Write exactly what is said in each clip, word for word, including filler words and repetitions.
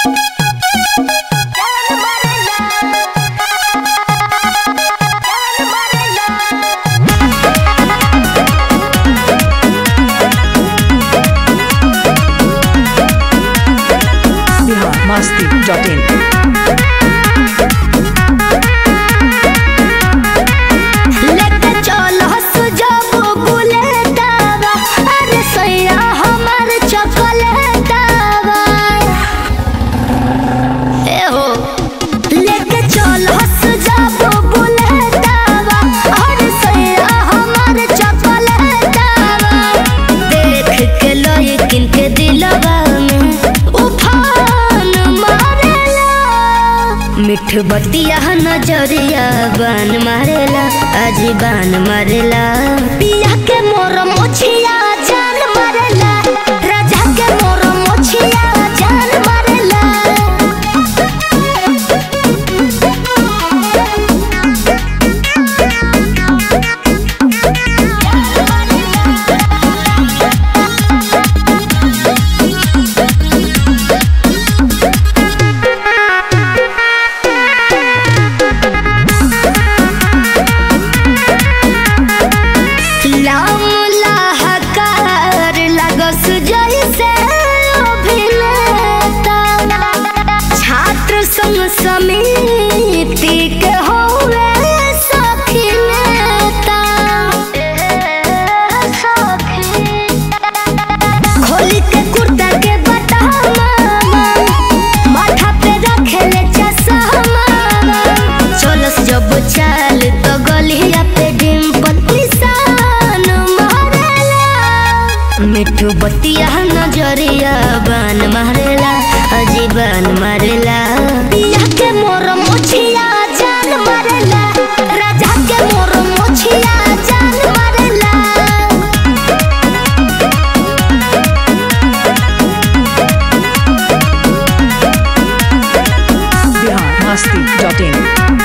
masti dot in लेके चलो सुजबो बुलेटावा अरे सैया हमार चॉकलेटावा ए हो लेके चलो सुजबो बुलेटावा अरे सैया हमार चॉकलेटावा देख के लोई किन के दिलवा में उफान मारेला मिठ बतिया नजरिया बान मारेला अजी बान मारेला पिया के मोर मोछिया जान मारेला राजा के मोर मोछिया जान मारेला समिति के होवे सखी नेता खोली के कुर्ता के बतामा माथा पे रखेले चश्मा चलस जब चाल तो गलिया पे डिंपल किसान मारेला मिठू बतिया नजरिया बान मारेला अजी बान मारेला पिया के मोर मोछिया जान मारेला राजा के मोर मोछिया जान मारेला Bihar masti dot in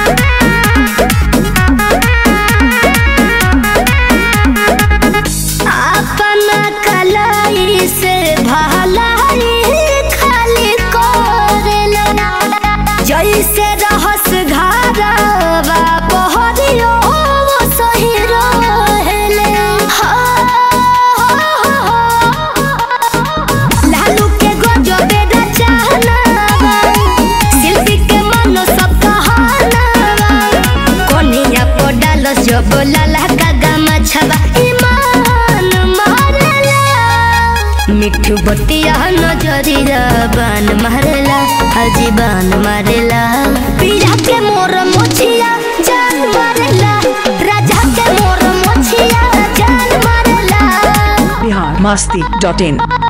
अपना कलाई से भलाई खाली करेला जैसे रहस घरवा पहरियो वो सही रहेले लालू के गजबे रचनावा शिल्पी के मनो सब कहानावा कोनिया पर डालस जब लाला का गमा छबा ईमान मारेला मिठू बतिया नजरिया बान मारेला अजी बान मारेला पिया के मोर मोछिया जान मारेला राजा के मोर मोछिया जान मारेला Bihar masti dot in